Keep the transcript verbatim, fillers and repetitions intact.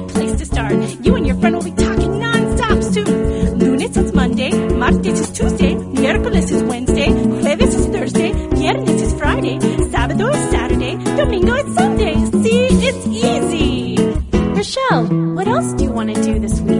great place to start. You and your friend will be talking non-stop soon. Lunes is Monday, martes is Tuesday, miércoles is Wednesday, jueves is Thursday, viernes is Friday, sábado is Saturday, domingo is Sunday. See, it's easy. Rochelle, what else do you want to do this week?